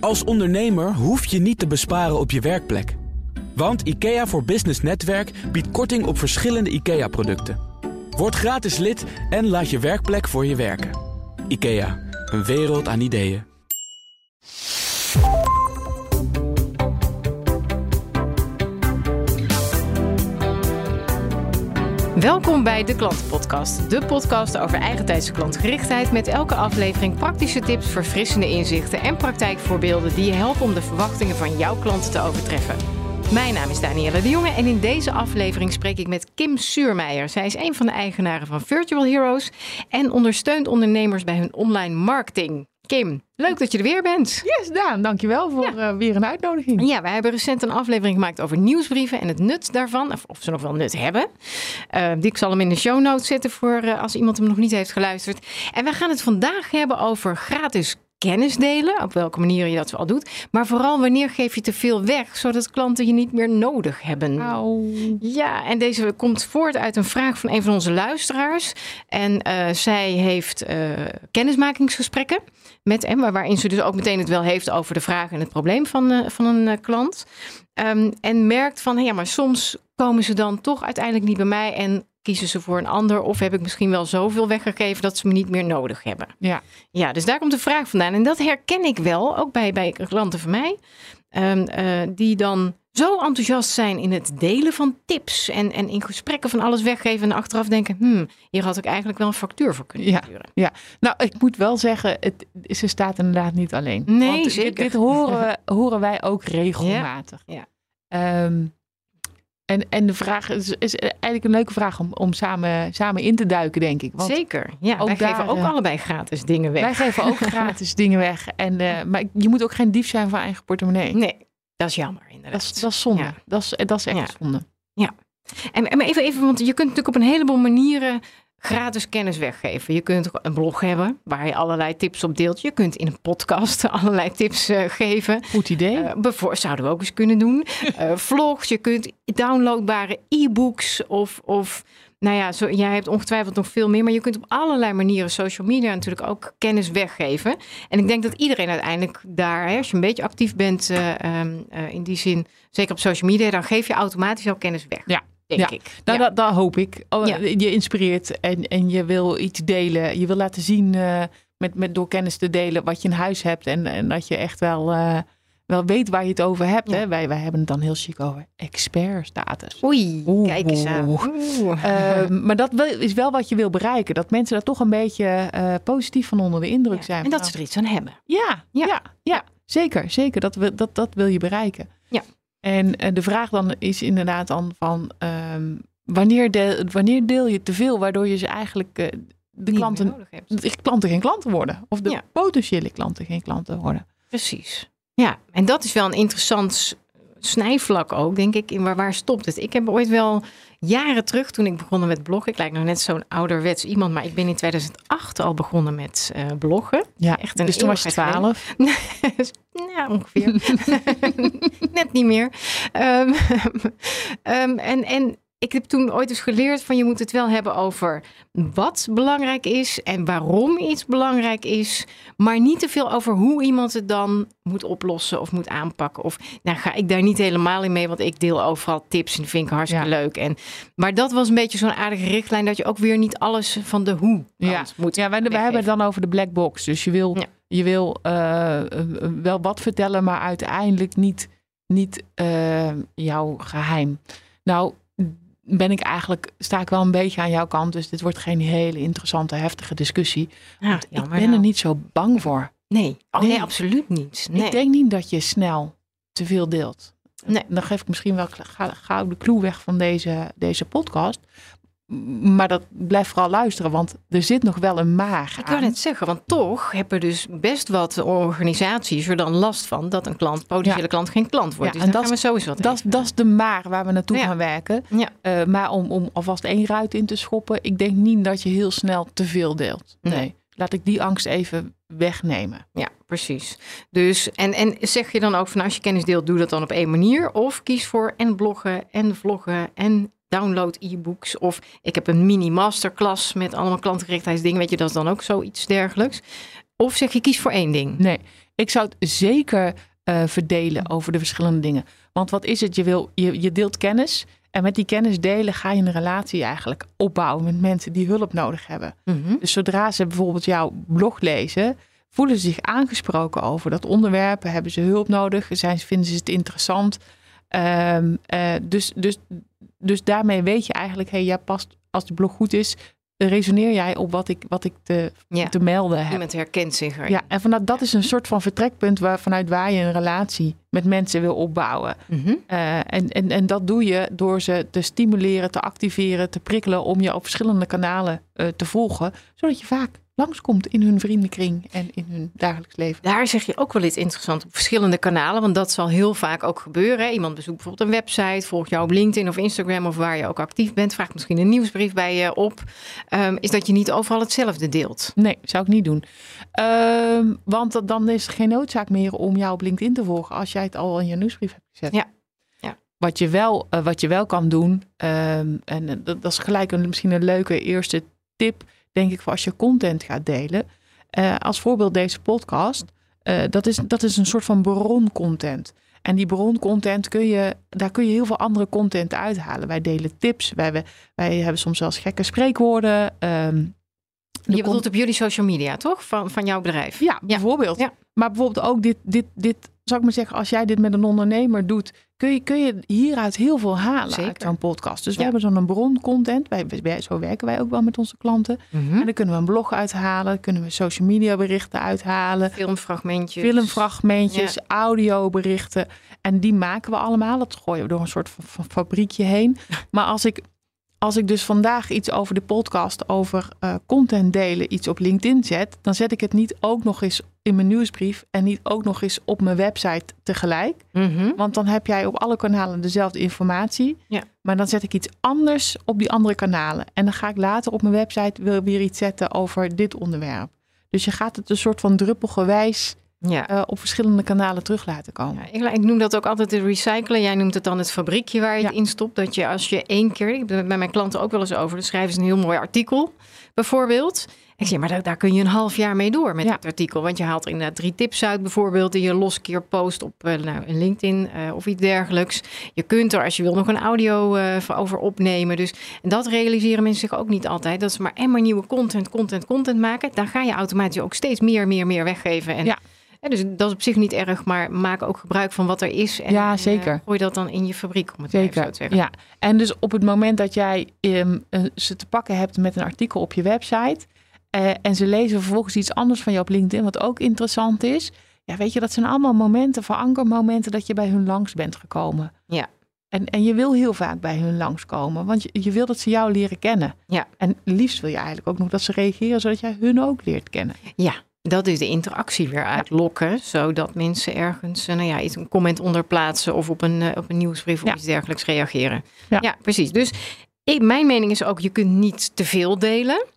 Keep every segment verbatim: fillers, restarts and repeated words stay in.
Als ondernemer hoef je niet te besparen op je werkplek. Want IKEA voor Business Netwerk biedt korting op verschillende IKEA-producten. Word gratis lid en laat je werkplek voor je werken. IKEA, een wereld aan ideeën. Welkom bij De Klantenpodcast, de podcast over eigentijdse klantgerichtheid met elke aflevering praktische tips, verfrissende inzichten en praktijkvoorbeelden die je helpen om de verwachtingen van jouw klanten te overtreffen. Mijn naam is Danielle de Jonge en in deze aflevering spreek ik met Kim Suurmeijer. Zij is een van de eigenaren van Virtual Heroes en ondersteunt ondernemers bij hun online marketing. Kim, leuk dat je er weer bent. Yes, Daan, dankjewel voor ja. uh, weer een uitnodiging. Ja, wij hebben recent een aflevering gemaakt over nieuwsbrieven en het nut daarvan. Of, of ze nog wel nut hebben. Uh, die ik zal hem in de show notes zetten voor uh, als iemand hem nog niet heeft geluisterd. En wij gaan het vandaag hebben over gratis kennis delen, op welke manier je dat al doet. Maar vooral wanneer geef je te veel weg, zodat klanten je niet meer nodig hebben. Au. Ja, en deze komt voort uit een vraag van een van onze luisteraars. En uh, zij heeft uh, kennismakingsgesprekken met hem, waarin ze dus ook meteen het wel heeft over de vraag en het probleem van, uh, van een uh, klant. Um, en merkt van, ja, maar soms komen ze dan toch uiteindelijk niet bij mij en kiezen ze voor een ander of heb ik misschien wel zoveel weggegeven dat ze me niet meer nodig hebben. Ja, ja, dus daar komt de vraag vandaan. En dat herken ik wel, ook bij, bij klanten van mij, um, uh, die dan zo enthousiast zijn in het delen van tips en, en in gesprekken van alles weggeven en achteraf denken, hmm, hier had ik eigenlijk wel een factuur voor kunnen ja, sturen. Ja, nou, ik moet wel zeggen, het, ze staat inderdaad niet alleen. Nee, Want zeker. Dit, dit horen, we, horen wij ook regelmatig. Ja. Ja. Um, En, en de vraag is, is eigenlijk een leuke vraag om, om samen, samen in te duiken, denk ik. Want zeker, ja. Ook wij daar, geven ook uh, allebei gratis dingen weg. Wij geven ook gratis dingen weg. En, uh, maar je moet ook geen dief zijn van eigen portemonnee. Nee, dat is jammer inderdaad. Dat is, dat is zonde. Ja. Dat, is, dat is echt ja. zonde. Ja, en, en even, even, want je kunt natuurlijk op een heleboel manieren gratis kennis weggeven. Je kunt een blog hebben waar je allerlei tips op deelt. Je kunt in een podcast allerlei tips uh, geven. Goed idee. Uh, bevoor, zouden we ook eens kunnen doen. Uh, vlogs, je kunt downloadbare e-books of, of nou ja, zo, jij hebt ongetwijfeld nog veel meer. Maar je kunt op allerlei manieren social media natuurlijk ook kennis weggeven. En ik denk dat iedereen uiteindelijk daar, hè, als je een beetje actief bent uh, um, uh, in die zin, zeker op social media, dan geef je automatisch al kennis weg. Ja. Denk ja, ik. nou, ja. dat, dat hoop ik. Oh, ja. Je inspireert en, en je wil iets delen. Je wil laten zien uh, met, met door kennis te delen wat je in huis hebt. En, en dat je echt wel, uh, wel weet waar je het over hebt. Ja. Hè? Wij, wij hebben het dan heel chic over expertstatus. Oei, Oeh. Kijk eens aan. Oeh. Uh, maar dat is wel wat je wil bereiken. Dat mensen daar toch een beetje uh, positief van onder de indruk ja. zijn. En dat ze er iets aan hebben. Ja, ja. ja, ja zeker. zeker. Dat, we, dat, dat wil je bereiken. Ja. En uh, de vraag dan is inderdaad dan van um, wanneer, deel, wanneer deel je te veel, waardoor je ze eigenlijk uh, de klanten, de klanten geen klanten worden. Of de ja. potentiële klanten geen klanten worden. Precies. Ja, en dat is wel een interessant snijvlak ook, denk ik. In waar, waar stopt het? Ik heb ooit wel jaren terug, toen ik begonnen met bloggen. Ik lijk nog net zo'n ouderwets iemand, maar ik ben in tweeduizend acht al begonnen met uh, bloggen. Ja, echt een dus toen was je twaalf? Ja, ongeveer. Net niet meer. Um, um, en, en ik heb toen ooit eens geleerd van je moet het wel hebben over wat belangrijk is en waarom iets belangrijk is, maar niet te veel over hoe iemand het dan moet oplossen of moet aanpakken. Of nou ga ik daar niet helemaal in mee, want ik deel overal tips en vind ik hartstikke ja. leuk. En, maar dat was een beetje zo'n aardige richtlijn dat je ook weer niet alles van de hoe ja. moet. Ja, wij, wij hebben het dan over de black box. Dus je wil, ja. je wil uh, wel wat vertellen, maar uiteindelijk niet, niet uh, jouw geheim. Nou, ben ik eigenlijk, sta ik wel een beetje aan jouw kant. Dus dit wordt geen hele interessante, heftige discussie. Ja, ik ben nou. er niet zo bang voor. Nee, oh, nee. nee absoluut niet. Nee. Ik denk niet dat je snel te veel deelt. Nee. Dan geef ik misschien wel gauw de clue weg van deze, deze podcast. Maar dat blijf vooral luisteren, want er zit nog wel een maar Ik kan het zeggen, want toch hebben dus best wat organisaties er dan last van dat een klant, potentiële ja. klant geen klant wordt. Ja, dus en daar dat, gaan we sowieso wat dat, dat is de maar waar we naartoe ja. gaan werken. Ja. Uh, maar om, om alvast één ruit in te schoppen, ik denk niet dat je heel snel te veel deelt. Nee. nee. Laat ik die angst even wegnemen. Ja, precies. Dus, en, en zeg je dan ook van als je kennis deelt, doe dat dan op één manier? Of kies voor en bloggen en vloggen en download e-books. Of ik heb een mini masterclass met allemaal klantgerichtheidsdingen. Weet je, dat is dan ook zoiets dergelijks. Of zeg je kies voor één ding? Nee, ik zou het zeker uh, verdelen over de verschillende dingen. Want wat is het? Je, wil, je, je deelt kennis. En met die kennis delen ga je een relatie eigenlijk opbouwen met mensen die hulp nodig hebben. Mm-hmm. Dus zodra ze bijvoorbeeld jouw blog lezen, voelen ze zich aangesproken over dat onderwerp. Hebben ze hulp nodig? Zijn, vinden ze het interessant? Um, uh, dus, dus, dus daarmee weet je eigenlijk, hey, jij past, als de blog goed is, resoneer jij op wat ik, wat ik te, ja. te melden heb. Iemand herkent zich erin. Ja, en vanuit dat is een soort van vertrekpunt waar, vanuit waar je een relatie met mensen wil opbouwen. Mm-hmm. Uh, en, en, en dat doe je door ze te stimuleren, te activeren, te prikkelen om je op verschillende kanalen uh, te volgen, zodat je vaak langskomt in hun vriendenkring en in hun dagelijks leven. Daar zeg je ook wel iets interessants op verschillende kanalen, want dat zal heel vaak ook gebeuren. Iemand bezoekt bijvoorbeeld een website, volgt jou op LinkedIn of Instagram of waar je ook actief bent, vraagt misschien een nieuwsbrief bij je op. Um, is dat je niet overal hetzelfde deelt? Nee, zou ik niet doen. Um, want dan is er geen noodzaak meer om jou op LinkedIn te volgen als jij het al in je nieuwsbrief hebt gezet. Ja. Ja. Wat je wel, uh, wat je wel kan doen, um, en uh, dat, dat is gelijk een, misschien een leuke eerste tip, denk ik, voor als je content gaat delen. Uh, als voorbeeld deze podcast. Uh, dat, is, dat is een soort van broncontent. En die broncontent kun je, daar kun je heel veel andere content uithalen. Wij delen tips. Wij, wij, wij hebben soms zelfs gekke spreekwoorden. Um, je bedoelt con- op jullie social media, toch? Van, van jouw bedrijf? Ja, bijvoorbeeld. Ja. Maar bijvoorbeeld ook dit, dit, dit, zou ik maar zeggen, als jij dit met een ondernemer doet, kun je, kun je hieruit heel veel halen. Zeker. Uit zo'n podcast. Dus ja. we hebben zo'n broncontent. Wij, wij, zo werken wij ook wel met onze klanten. Mm-hmm. En dan kunnen we een blog uithalen. Kunnen we social media berichten uithalen. Filmfragmentjes. Filmfragmentjes, ja. Audioberichten. En die maken we allemaal. Dat gooien we door een soort van, van fabriekje heen. Maar als ik, als ik dus vandaag iets over de podcast, over uh, content delen, iets op LinkedIn zet, dan zet ik het niet ook nog eens in mijn nieuwsbrief en niet ook nog eens op mijn website tegelijk. Mm-hmm. Want dan heb jij op alle kanalen dezelfde informatie. Ja. Maar dan zet ik iets anders op die andere kanalen. En dan ga ik later op mijn website weer iets zetten over dit onderwerp. Dus je gaat het een soort van druppelgewijs ja. uh, op verschillende kanalen terug laten komen. Ja, ik, ik noem dat ook altijd de recyclen. Jij noemt het dan het fabriekje waar je ja. het in stopt. Dat je als je één keer, ik heb het bij mijn klanten ook wel eens over, dan schrijven ze een heel mooi artikel bijvoorbeeld. Ik zeg, maar daar, daar kun je een half jaar mee door met ja. het artikel. Want je haalt er inderdaad drie tips uit bijvoorbeeld, die je los keer post op uh, nou, een LinkedIn uh, of iets dergelijks. Je kunt er, als je wil, nog een audio uh, over opnemen. Dus en dat realiseren mensen zich ook niet altijd. Dat ze maar en maar nieuwe content, content, content maken. Dan ga je automatisch ook steeds meer, meer, meer weggeven. En, ja. Ja, dus dat is op zich niet erg, maar maak ook gebruik van wat er is. En, ja, zeker. En, uh, gooi dat dan in je fabriek, om het zeker. zo te zeggen. Ja. En dus op het moment dat jij um, uh, ze te pakken hebt met een artikel op je website, Uh, en ze lezen vervolgens iets anders van je op LinkedIn, wat ook interessant is. Ja, weet je, dat zijn allemaal momenten, verankermomenten dat je bij hun langs bent gekomen. Ja. En, en je wil heel vaak bij hun langskomen, want je, je wil dat ze jou leren kennen. Ja. En liefst wil je eigenlijk ook nog dat ze reageren, zodat jij hun ook leert kennen. Ja, dat is de interactie weer uitlokken, ja. Zodat mensen ergens nou ja, iets, een comment onder plaatsen of op een, uh, op een nieuwsbrief of ja. iets dergelijks reageren. Ja, ja precies. Dus ik, mijn mening is ook, je kunt niet te veel delen.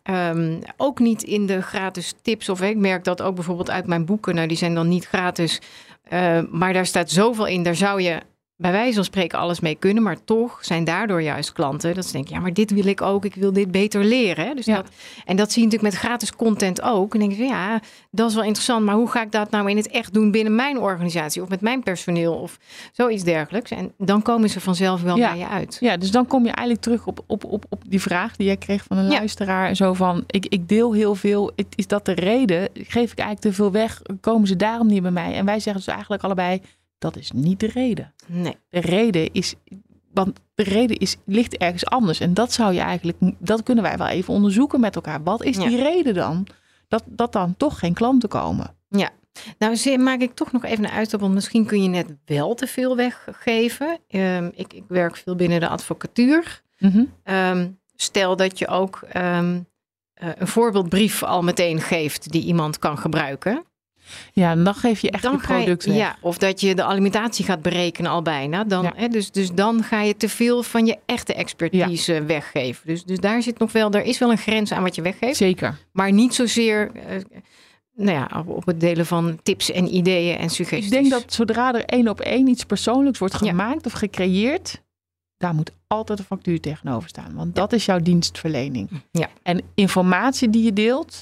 Um, ook niet in de gratis tips. Of ik merk dat ook bijvoorbeeld uit mijn boeken. Nou, die zijn dan niet gratis. Uh, maar daar staat zoveel in. Daar zou je bij wijze van spreken alles mee kunnen. Maar toch zijn daardoor juist klanten dat ze denken, ja, maar dit wil ik ook. Ik wil dit beter leren. Hè? Dus ja. dat, en dat zie je natuurlijk met gratis content ook. En denk je, ja, dat is wel interessant. Maar hoe ga ik dat nou in het echt doen binnen mijn organisatie? Of met mijn personeel? Of zoiets dergelijks. En dan komen ze vanzelf wel ja. bij je uit. Ja, dus dan kom je eigenlijk terug op, op, op, op die vraag die jij kreeg van een ja. luisteraar. Zo van, ik, ik deel heel veel. Is dat de reden? Geef ik eigenlijk te veel weg? Komen ze daarom niet bij mij? En wij zeggen dus eigenlijk allebei, dat is niet de reden. Nee. De reden is, want de reden is, ligt ergens anders. En dat zou je eigenlijk, dat kunnen wij wel even onderzoeken met elkaar. Wat is ja. die reden dan? Dat, dat dan toch geen klanten komen. Ja, nou maak ik toch nog even een uitstap. Want misschien kun je net wel te veel weggeven. Um, ik, ik werk veel binnen de advocatuur. Mm-hmm. Um, stel dat je ook um, uh, een voorbeeldbrief al meteen geeft die iemand kan gebruiken. Ja, dan geef je echt dan je product je, weg. Ja, of dat je de alimentatie gaat berekenen al bijna. Dan, ja. hè, dus, dus dan ga je te veel van je echte expertise ja. weggeven. Dus, dus daar zit nog wel, er is wel een grens aan wat je weggeeft. Zeker. Maar niet zozeer uh, nou ja, op het delen van tips en ideeën en suggesties. Ik denk dat zodra er één op één iets persoonlijks wordt gemaakt ja. of gecreëerd, daar moet altijd een factuur tegenover staan. Want dat is jouw dienstverlening. Ja. En informatie die je deelt,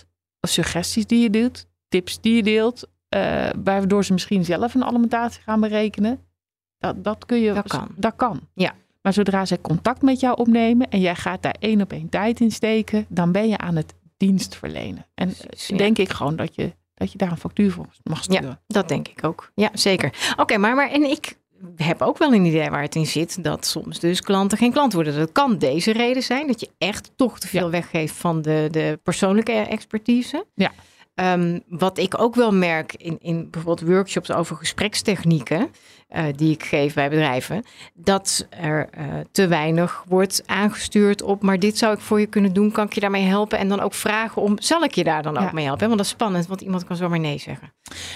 suggesties die je deelt, tips die je deelt, uh, waardoor ze misschien zelf een alimentatie gaan berekenen. Dat, dat kun je. Dat kan. Dat kan. Ja. Maar zodra zij contact met jou opnemen en jij gaat daar één op één tijd in steken, dan ben je aan het dienst verlenen. En Precies, ja. denk ik gewoon dat je, dat je daar een factuur voor mag sturen. Ja, dat denk ik ook. Ja, zeker. Oké, okay, maar, maar en ik heb ook wel een idee waar het in zit, dat soms dus klanten geen klant worden. Dat kan deze reden zijn, dat je echt toch te veel ja. weggeeft van de, de persoonlijke expertise. Ja. Um, wat ik ook wel merk in, in bijvoorbeeld workshops over gesprekstechnieken uh, die ik geef bij bedrijven, dat er uh, te weinig wordt aangestuurd op, maar dit zou ik voor je kunnen doen, kan ik je daarmee helpen? En dan ook vragen om, zal ik je daar dan ja. ook mee helpen? Want dat is spannend, want iemand kan zomaar nee zeggen.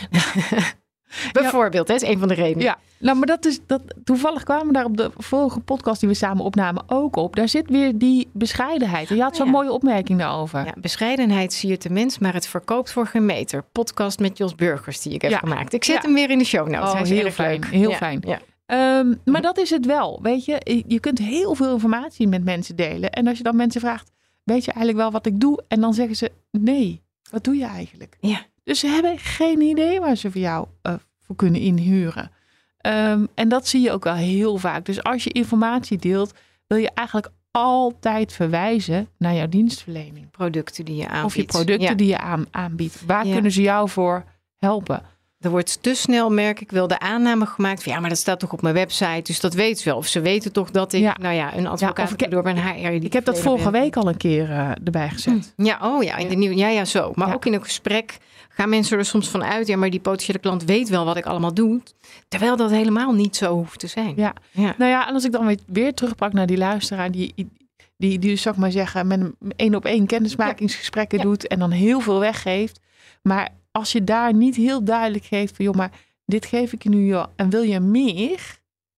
Bijvoorbeeld, ja. hè, is een van de redenen. Ja, nou, maar dat is dat. Toevallig kwamen we daar op de vorige podcast die we samen opnamen ook op. Daar zit weer die bescheidenheid. En je had zo'n ja. mooie opmerking daarover. Ja, bescheidenheid siert de mens, maar het verkoopt voor geen meter. Podcast met Jos Burgers die ik heb ja. gemaakt. Ik zet ja. hem weer in de show notes. Oh, Hij is heel erg fijn. leuk. Heel ja. fijn. Ja. Um, maar dat is het wel. Weet je, je kunt heel veel informatie met mensen delen. En als je dan mensen vraagt, weet je eigenlijk wel wat ik doe? En dan zeggen ze, nee, wat doe je eigenlijk? Ja. Dus ze hebben geen idee waar ze voor jou uh, voor kunnen inhuren. Um, en dat zie je ook wel heel vaak. Dus als je informatie deelt, wil je eigenlijk altijd verwijzen naar jouw dienstverlening. Producten die je aanbiedt. Of je producten ja. die je aan, aanbiedt. Waar ja. kunnen ze jou voor helpen? Er wordt te snel, merk ik wel, de aanname gemaakt van ja, maar dat staat toch op mijn website, dus dat weten ze wel. Of ze weten toch dat ik, ja. nou ja, een advocaat ja, ik, door mijn H R. Ik heb dat vorige ben. week al een keer uh, erbij gezet. Ja, oh ja, in de nieuwe, ja, ja, zo. Maar ja. ook in een gesprek gaan mensen er soms van uit, ja, maar die potentiële klant weet wel wat ik allemaal doe. Terwijl dat helemaal niet zo hoeft te zijn. Ja, ja. nou ja, en als ik dan weer, weer terugpak naar die luisteraar die, die, die, die zou ik maar zeggen, met een één op één kennismakingsgesprekken ja. doet en dan heel veel weggeeft. Maar als je daar niet heel duidelijk geeft van, joh, maar dit geef ik je nu joh, en wil je meer,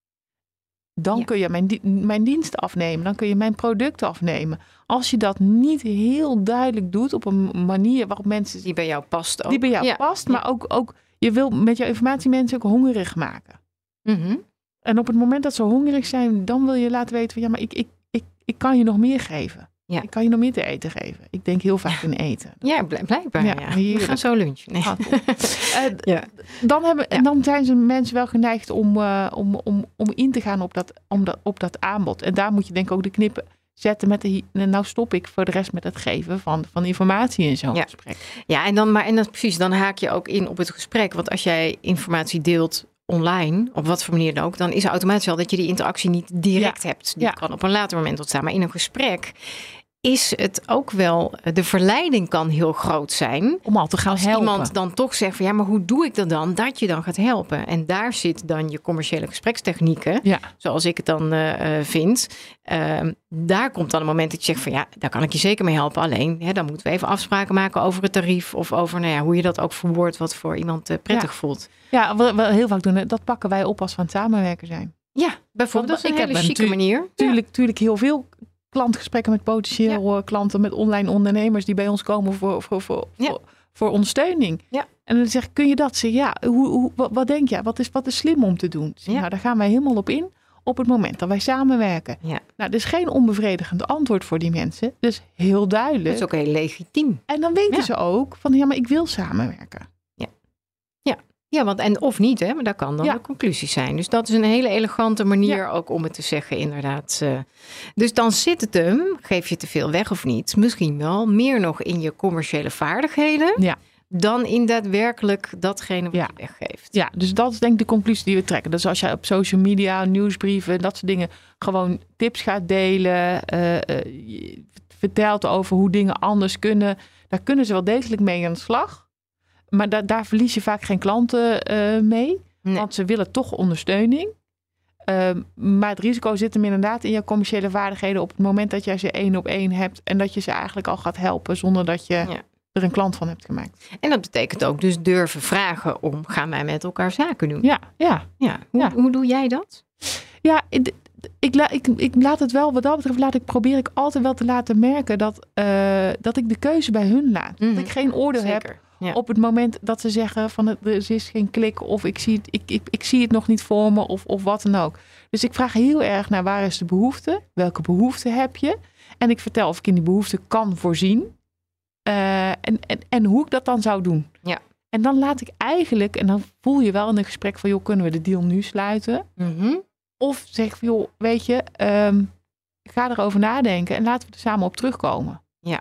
dan ja. kun je mijn, mijn dienst afnemen. Dan kun je mijn producten afnemen. Als je dat niet heel duidelijk doet op een manier waarop mensen... Die bij jou past ook. Die bij jou ja. past, maar ook, ook je wil met jouw informatie mensen ook hongerig maken. Mm-hmm. En op het moment dat ze hongerig zijn, dan wil je laten weten van, ja, maar ik, ik, ik, ik kan je nog meer geven. Ja. Ik kan je nog meer te eten geven. Ik denk heel vaak in eten. Ja, blijkbaar. Ja, ja. We gaan zo lunchen. Nee. Ah, uh, ja. dan, hebben, ja. dan zijn ze mensen wel geneigd om, uh, om, om, om in te gaan op dat, om dat, op dat aanbod. En daar moet je denk ik ook de knippen zetten met de... Nou stop ik voor de rest met het geven van, van informatie in zo'n ja. gesprek. Ja, en dan, maar en dan, precies, dan haak je ook in op het gesprek. Want als jij informatie deelt online, op wat voor manier dan ook, dan is er automatisch al dat je die interactie niet direct ja. hebt. Die ja. kan op een later moment ontstaan. Maar in een gesprek is het ook wel, de verleiding kan heel groot zijn. Om al te gaan als helpen. Iemand dan toch zegt van ja, maar hoe doe ik dat dan? Dat je dan gaat helpen. En daar zit dan je commerciële gesprekstechnieken, ja. zoals ik het dan uh, vind. Uh, daar komt dan een moment dat je zegt van ja, daar kan ik je zeker mee helpen. Alleen, hè, dan moeten we even afspraken maken over het tarief of over nou ja, hoe je dat ook verwoordt wat voor iemand uh, prettig ja. voelt. Ja, wat we heel vaak doen, dat pakken wij op als we aan het samenwerken zijn. Ja, bijvoorbeeld. Dat is een ik hele heb chique manier. Tuurlijk, ja. tuurlijk heel veel klantgesprekken met potentieel ja. klanten, met online ondernemers die bij ons komen voor, voor, voor, ja. voor, voor ondersteuning. Ja. En dan zeg ik, kun je dat zeggen? Ja, hoe, hoe, wat, wat denk je? Wat is, wat is slim om te doen? Zeg, ja. Nou, daar gaan wij helemaal op in op het moment dat wij samenwerken. Ja. Nou, dat is geen onbevredigend antwoord voor die mensen. Dus heel duidelijk. Dat is ook heel legitiem. En dan weten ja. ze ook van, ja, maar ik wil samenwerken. Ja, ja. Ja, want en of niet, hè, maar dat kan dan ja. de conclusie zijn. Dus dat is een hele elegante manier ja. ook om het te zeggen, inderdaad. Dus dan zit het hem, geef je te veel weg of niet, misschien wel meer nog in je commerciële vaardigheden, ja. dan in daadwerkelijk datgene wat ja. je weggeeft. Ja, dus dat is denk ik de conclusie die we trekken. Dus als jij op social media, nieuwsbrieven, dat soort dingen, gewoon tips gaat delen, uh, uh, vertelt over hoe dingen anders kunnen, daar kunnen ze wel degelijk mee aan de slag. Maar da- daar verlies je vaak geen klanten uh, mee. Nee. Want ze willen toch ondersteuning. Uh, maar het risico zit hem inderdaad in je commerciële vaardigheden op het moment dat jij ze één op één hebt. En dat je ze eigenlijk al gaat helpen zonder dat je ja. er een klant van hebt gemaakt. En dat betekent ook dus durven vragen om, gaan wij met elkaar zaken doen? Ja, ja. ja. Hoe, ja. hoe doe jij dat? Ja, ik, ik, la, ik, ik laat het wel, wat dat betreft, laat ik, probeer ik altijd wel te laten merken dat, uh, dat ik de keuze bij hun laat. Mm-hmm. Dat ik geen oordeel Zeker. heb. Ja. Op het moment dat ze zeggen van het, er is geen klik of ik zie het, ik, ik, ik zie het nog niet voor me of, of wat dan ook. Dus ik vraag heel erg naar waar is de behoefte? Welke behoefte heb je? En ik vertel of ik in die behoefte kan voorzien. Uh, en, en, en hoe ik dat dan zou doen. Ja. En dan laat ik eigenlijk, en dan voel je wel in een gesprek van, joh, kunnen we de deal nu sluiten? Mm-hmm. Of zeg ik van, joh, weet je, um, ga erover nadenken en laten we er samen op terugkomen. Ja.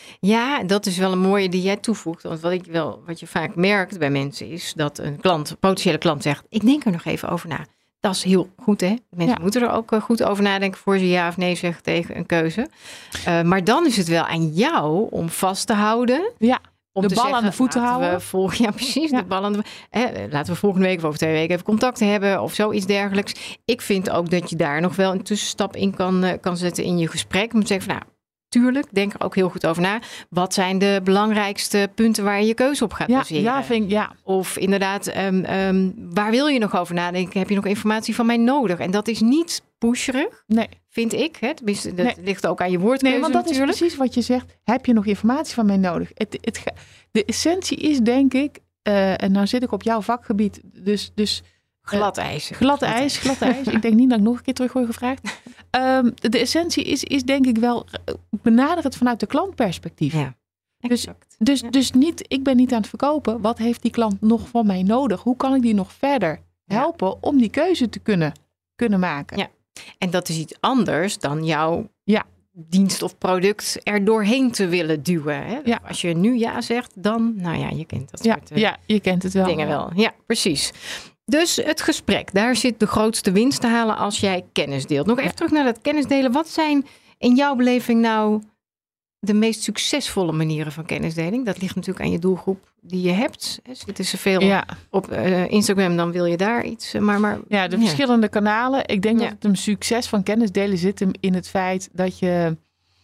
Ja, dat is wel een mooie die jij toevoegt. Want wat ik wel, wat je vaak merkt bij mensen is dat een klant, een potentiële klant zegt, ik denk er nog even over na. Dat is heel goed, hè? Mensen ja. moeten er ook goed over nadenken voor ze ja of nee zeggen tegen een keuze. Uh, maar dan is het wel aan jou om vast te houden. Ja, om de te bal zeggen, aan de voet te houden. We volg, ja, precies. Ja. De bal aan de, hè, laten we volgende week of over twee weken even contact hebben of zoiets dergelijks. Ik vind ook dat je daar nog wel een tussenstap in kan, uh, kan zetten in je gesprek. Om te zeggen van nou, tuurlijk, denk er ook heel goed over na. Wat zijn de belangrijkste punten waar je je keuze op gaat ja, baseren? Ja, vind ik, ja. Of inderdaad, um, um, waar wil je nog over nadenken? Heb je nog informatie van mij nodig? En dat is niet pusherig, nee. vind ik. Hè? Tenminste, dat nee. ligt ook aan je woordkeuze Nee, want dat natuurlijk. is precies wat je zegt. Heb je nog informatie van mij nodig? Het, het, de essentie is, denk ik, uh, en nou zit ik op jouw vakgebied, dus... dus glad ijs. Uh, glad ijs, glad ijs. Ik denk niet dat ik nog een keer terug word gevraagd. Um, de essentie is, is denk ik wel, benader het vanuit de klantperspectief. Ja, dus dus, ja. dus niet, ik ben niet aan het verkopen. Wat heeft die klant nog van mij nodig? Hoe kan ik die nog verder helpen ja. om die keuze te kunnen, kunnen maken? Ja. En dat is iets anders dan jouw ja. dienst of product er doorheen te willen duwen. Hè? Ja. Als je nu ja zegt, dan, nou ja, je kent dat ja. soort uh, ja, je kent het wel. dingen wel. Ja, precies. Dus het gesprek, daar zit de grootste winst te halen als jij kennis deelt. Nog even ja. terug naar dat kennis delen. Wat zijn in jouw beleving nou de meest succesvolle manieren van kennisdeling? Dat ligt natuurlijk aan je doelgroep die je hebt. Zitten ze veel ja. op uh, Instagram, dan wil je daar iets. Maar, maar, ja, de ja. verschillende kanalen. Ik denk ja. dat het een succes van kennisdelen zit hem in het feit dat je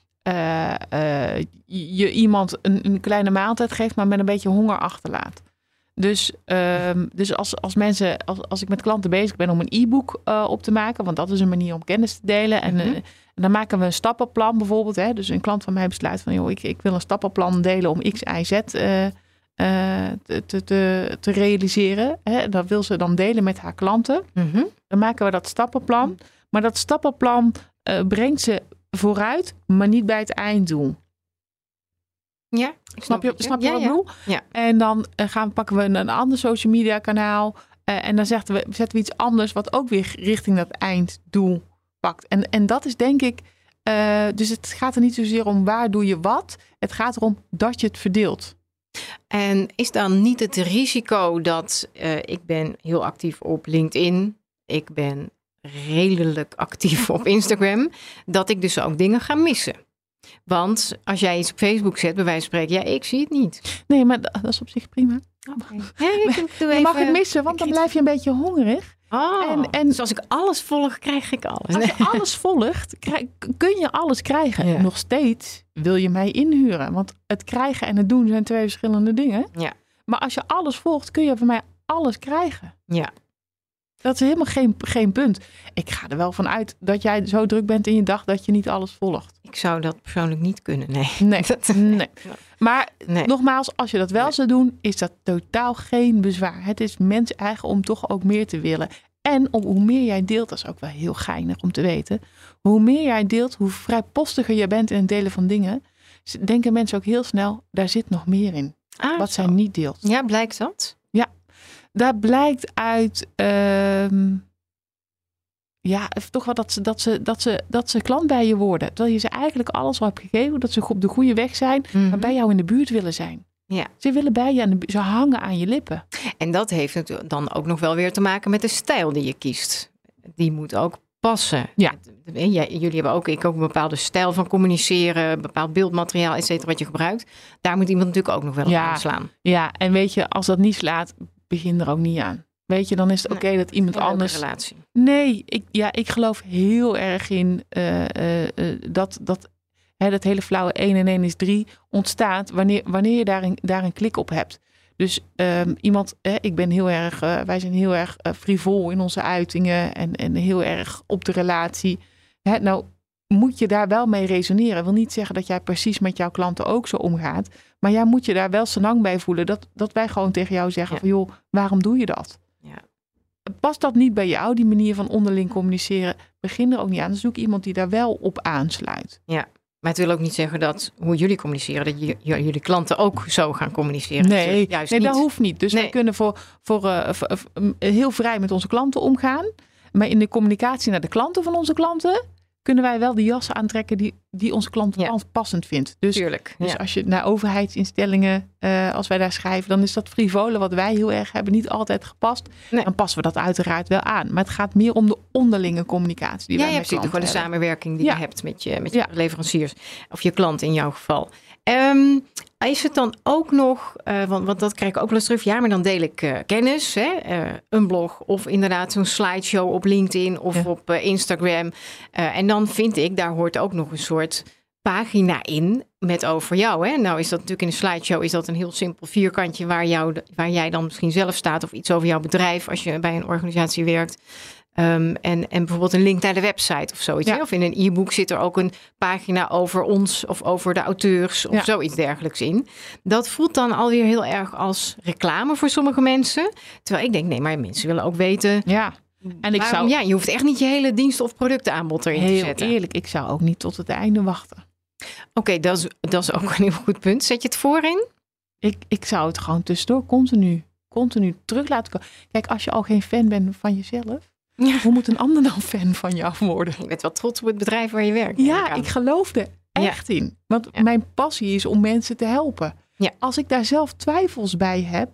uh, uh, je iemand een, een kleine maaltijd geeft, maar met een beetje honger achterlaat. Dus, um, dus als, als mensen, als, als ik met klanten bezig ben om een e-book uh, op te maken, want dat is een manier om kennis te delen. En, mm-hmm. uh, en dan maken we een stappenplan bijvoorbeeld. Hè? Dus een klant van mij besluit van, joh, ik, ik wil een stappenplan delen om X, Y, Z uh, uh, te, te, te, te realiseren. Hè? Dat wil ze dan delen met haar klanten. Mm-hmm. Dan maken we dat stappenplan. Maar dat stappenplan uh, brengt ze vooruit, maar niet bij het einddoel. Ja, ik snap je, snap je ja, wat ik ja. bedoel? Ja. En dan uh, gaan, pakken we een ander social media kanaal. Uh, en dan zetten we, zetten we iets anders wat ook weer richting dat einddoel pakt. En, en dat is denk ik... Uh, dus het gaat er niet zozeer om waar doe je wat. Het gaat erom dat je het verdeelt. En is dan niet het risico dat uh, ik ben heel actief op LinkedIn. Ik ben redelijk actief op Instagram. Dat ik dus ook dingen ga missen. Want als jij iets op Facebook zet, bij wijze van spreken, ja, ik zie het niet. Nee, maar dat is op zich prima. Okay. Ja, ik doe je even, mag het missen, want dan blijf je een beetje hongerig. Oh, en, en, dus als ik alles volg, krijg ik alles. Als je alles volgt, krijg, kun je alles krijgen. Ja. Nog steeds wil je mij inhuren. Want het krijgen en het doen zijn twee verschillende dingen. Ja. Maar als je alles volgt, kun je van mij alles krijgen. Ja. Dat is helemaal geen, geen punt. Ik ga er wel van uit dat jij zo druk bent in je dag dat je niet alles volgt. Ik zou dat persoonlijk niet kunnen, nee. Nee, nee. Maar nee. nogmaals, als je dat wel nee. zou doen, is dat totaal geen bezwaar. Het is mens eigen om toch ook meer te willen. En om, hoe meer jij deelt, dat is ook wel heel geinig om te weten. Hoe meer jij deelt, hoe vrijpostiger je bent in het delen van dingen, denken mensen ook heel snel, daar zit nog meer in. Ah, wat zo. zij niet deelt. Ja, blijkt dat? Ja, daar blijkt uit... Um, ja, toch wel dat ze, dat, ze, dat, ze, dat ze klant bij je worden. Terwijl je ze eigenlijk alles al hebt gegeven, dat ze op de goede weg zijn, mm-hmm. maar bij jou in de buurt willen zijn. Ja. Ze willen bij je, aan de, ze hangen aan je lippen. En dat heeft natuurlijk dan ook nog wel weer te maken met de stijl die je kiest. Die moet ook passen. Ja. Ja, jullie hebben ook, ik ook een bepaalde stijl van communiceren, een bepaald beeldmateriaal, et cetera, wat je gebruikt. Daar moet iemand natuurlijk ook nog wel ja. op aanslaan. Ja, en weet je, als dat niet slaat, begin er ook niet aan. Weet je, dan is het oké okay nee, dat iemand anders... relatie. Nee, ik, ja, ik geloof heel erg in uh, uh, uh, dat, dat, hè, dat hele flauwe één en één is drie ontstaat wanneer, wanneer je daar een, daar een klik op hebt. Dus um, iemand, hè, ik ben heel erg, uh, wij zijn heel erg uh, frivol in onze uitingen en, en heel erg op de relatie. Hè, nou, moet je daar wel mee resoneren. Ik wil niet zeggen dat jij precies met jouw klanten ook zo omgaat. Maar jij moet je daar wel senang bij voelen. Dat, dat wij gewoon tegen jou zeggen ja. van joh, waarom doe je dat? Ja. Past dat niet bij jou, die manier van onderling communiceren? Begin er ook niet aan. Dan zoek iemand die daar wel op aansluit. Ja. Maar het wil ook niet zeggen dat hoe jullie communiceren, dat j- jullie klanten ook zo gaan communiceren. Nee, juist nee niet. dat hoeft niet. Dus nee. wij kunnen voor, voor, uh, voor, uh, heel vrij met onze klanten omgaan. Maar in de communicatie naar de klanten van onze klanten kunnen wij wel de jassen aantrekken die, die onze klant ja. passend vindt. Dus, Tuurlijk, dus ja. als je naar overheidsinstellingen, uh, als wij daar schrijven, dan is dat frivole wat wij heel erg hebben niet altijd gepast. Nee. Dan passen we dat uiteraard wel aan. Maar het gaat meer om de onderlinge communicatie die ja, wij je met hebt klanten gewoon de hebben. samenwerking die ja. je hebt met je, met je ja. leveranciers. Of je klant in jouw geval. Um, is het dan ook nog, uh, want, want dat krijg ik ook wel eens terug. Ja, maar dan deel ik uh, kennis. Hè? Uh, een blog of inderdaad zo'n slideshow op LinkedIn of ja. op uh, Instagram. Uh, en dan vind ik, daar hoort ook nog een soort pagina in met over jou. Hè? Nou is dat natuurlijk in een slideshow is dat een heel simpel vierkantje waar, jou, waar jij dan misschien zelf staat of iets over jouw bedrijf als je bij een organisatie werkt. Um, en, en bijvoorbeeld een link naar de website of zoiets. Ja. Of in een e-book zit er ook een pagina over ons of over de auteurs of ja. zoiets dergelijks in. Dat voelt dan alweer heel erg als reclame voor sommige mensen. Terwijl ik denk, nee, maar mensen willen ook weten. Ja. En ik waarom, zou... ja, je hoeft echt niet je hele dienst- of productaanbod erin heel te zetten. Heel eerlijk, ik zou ook niet tot het einde wachten. Oké, okay, dat, is, dat is ook een heel goed punt. Zet je het voorin? Ik, ik zou het gewoon tussendoor continu, continu terug laten komen. Kijk, als je al geen fan bent van jezelf. Ja. Hoe moet een ander dan fan van jou worden? Je bent wel trots op het bedrijf waar je werkt. Ja, ik geloof er echt ja. in. Want ja. mijn passie is om mensen te helpen. Ja. Als ik daar zelf twijfels bij heb.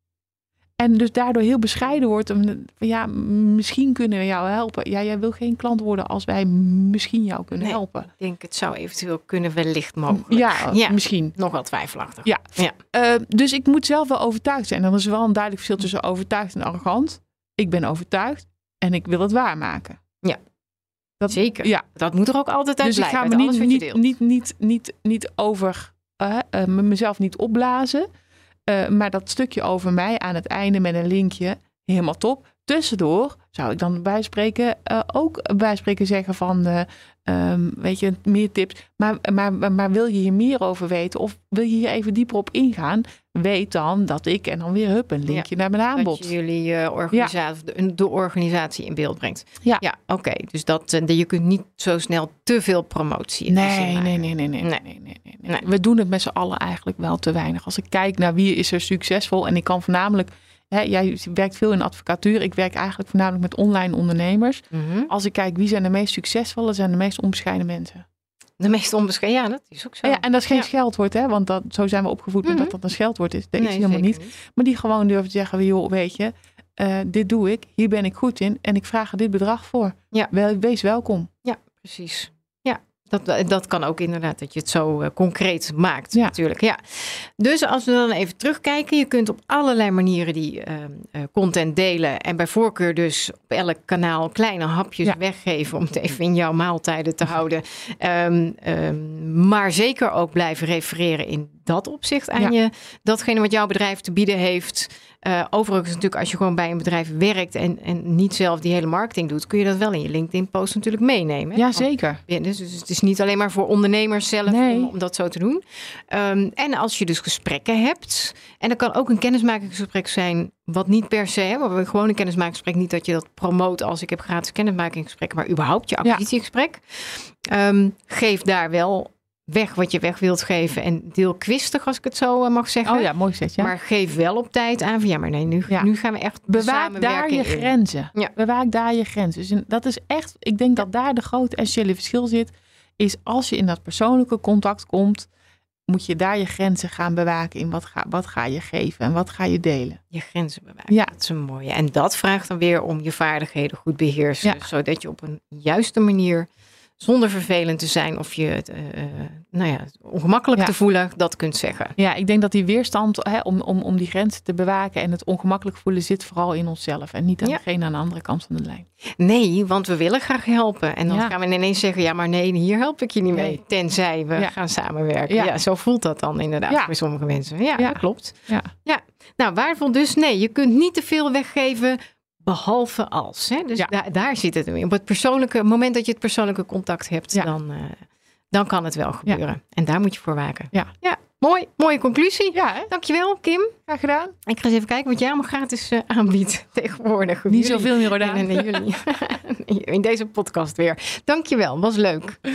En dus daardoor heel bescheiden wordt. Van, ja, misschien kunnen we jou helpen. Ja, jij wil geen klant worden als wij misschien jou kunnen nee, helpen. Ik denk het zou eventueel kunnen wellicht mogelijk. Ja, ja. misschien. Nog wel twijfelachtig. Ja. ja. Uh, dus ik moet zelf wel overtuigd zijn. Dan is er wel een duidelijk verschil tussen overtuigd en arrogant. Ik ben overtuigd. En ik wil het waarmaken. Ja, dat, zeker. Ja. Dat moet er ook altijd uit dus blijven. Dus ik ga me niet, niet, niet, niet, niet, niet over uh, uh, mezelf niet opblazen. Uh, maar dat stukje over mij aan het einde met een linkje, helemaal top. Tussendoor zou ik dan bij spreken uh, ook bij spreken zeggen van, uh, um, weet je, meer tips. Maar, maar, maar, maar wil je hier meer over weten of wil je hier even dieper op ingaan? Weet dan dat ik en dan weer hup een linkje ja, naar mijn aanbod. Dat je jullie uh, organisatie, ja. de, de organisatie in beeld brengt. Ja, ja oké. Okay. Dus dat uh, je kunt niet zo snel te veel promotie in nee, nee, nee, nee, nee, nee, nee, nee, nee, nee. nee. We doen het met z'n allen eigenlijk wel te weinig. Als ik kijk naar wie is er succesvol en ik kan voornamelijk. Hè, jij werkt veel in advocatuur. Ik werk eigenlijk voornamelijk met online ondernemers. Mm-hmm. Als ik kijk wie zijn de meest succesvolle, zijn de meest onbescheiden mensen. De meest onbescheiden, ja, dat is ook zo. Ja, en dat is geen ja. scheldwoord, hè? Want dat, zo zijn we opgevoed mm-hmm. met dat dat een scheldwoord is. Dat nee, is helemaal niet. niet. Maar die gewoon durven te zeggen, joh, weet je, uh, dit doe ik, hier ben ik goed in en ik vraag er dit bedrag voor. Ja. Wel, wees welkom. Ja, precies. Ja. Dat, dat kan ook inderdaad, dat je het zo uh, concreet maakt ja. natuurlijk. Ja. Dus als we dan even terugkijken, je kunt op allerlei manieren die uh, uh, content delen en bij voorkeur dus op elk kanaal kleine hapjes ja. weggeven om het even in jouw maaltijden te houden. Um, um, maar zeker ook blijven refereren in dat opzicht aan ja. je, datgene wat jouw bedrijf te bieden heeft. Uh, overigens natuurlijk als je gewoon bij een bedrijf werkt en, en niet zelf die hele marketing doet, kun je dat wel in je LinkedIn post natuurlijk meenemen. Ja, zeker. Dus, dus het is niet alleen maar voor ondernemers zelf nee. om, om dat zo te doen. Um, en als je dus gesprekken hebt, en dat kan ook een kennismakingsgesprek zijn, wat niet per se, hè, maar gewoon een kennismakingsgesprek, niet dat je dat promoot als ik heb gratis kennismakingsgesprekken, maar überhaupt je acquisitiegesprek. Ja. Um, geef daar wel weg wat je weg wilt geven en deel kwistig, als ik het zo uh, mag zeggen. Oh ja, mooi gezegd, ja. Maar geef wel op tijd aan van ja, maar nee, nu, ja. nu gaan we echt bewaak daar je in. grenzen. Ja. Bewaak daar je grenzen. Dus dat is echt, ik denk dat daar de grote essentiële verschil zit, is als je in dat persoonlijke contact komt, moet je daar je grenzen gaan bewaken in wat ga, wat ga je geven en wat ga je delen. Je grenzen bewaken, ja. Dat is een mooie. En dat vraagt dan weer om je vaardigheden goed beheersen, ja. zodat je op een juiste manier, zonder vervelend te zijn of je het uh, nou ja, ongemakkelijk ja. te voelen, dat kunt zeggen. Ja, ik denk dat die weerstand hè, om, om, om die grenzen te bewaken en het ongemakkelijk voelen zit vooral in onszelf en niet aan ja. degene aan de andere kant van de lijn. Nee, want we willen graag helpen. En dan ja. gaan we ineens zeggen, ja maar nee, hier help ik je niet mee. Nee. Tenzij we ja. gaan samenwerken. Ja. ja, zo voelt dat dan inderdaad ja. voor sommige mensen. Ja, ja. dat klopt. Ja. Ja. Nou, waardevol dus nee, je kunt niet te veel weggeven. Behalve als. Hè? Dus ja. da- daar zit het in. Op het persoonlijke moment dat je het persoonlijke contact hebt, ja. dan, uh, dan kan het wel gebeuren. Ja. En daar moet je voor waken. Ja, ja mooi. Mooie conclusie. Ja, hè? Dankjewel, Kim. Graag gedaan. Ik ga eens even kijken wat jij allemaal gratis uh, aanbiedt tegenwoordig. Niet zoveel meer, Rodaan. En, en, en jullie in deze podcast weer. Dankjewel, was leuk.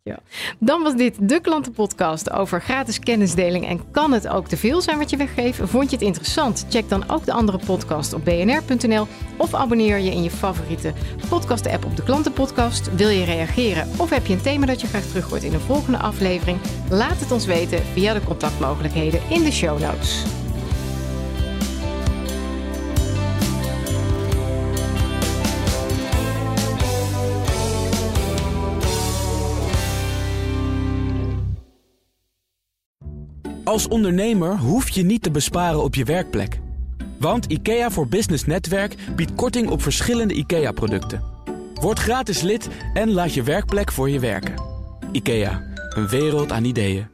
Dan was dit de Klantenpodcast over gratis kennisdeling en kan het ook te veel zijn wat je weggeeft? Vond je het interessant? Check dan ook de andere podcast op b n r punt n l of abonneer je in je favoriete podcast-app op de Klantenpodcast. Wil je reageren of heb je een thema dat je graag terug hoort in een volgende aflevering? Laat het ons weten via de contactmogelijkheden in de show notes. Als ondernemer hoef je niet te besparen op je werkplek. Want IKEA voor Business Netwerk biedt korting op verschillende IKEA-producten. Word gratis lid en laat je werkplek voor je werken. IKEA, een wereld aan ideeën.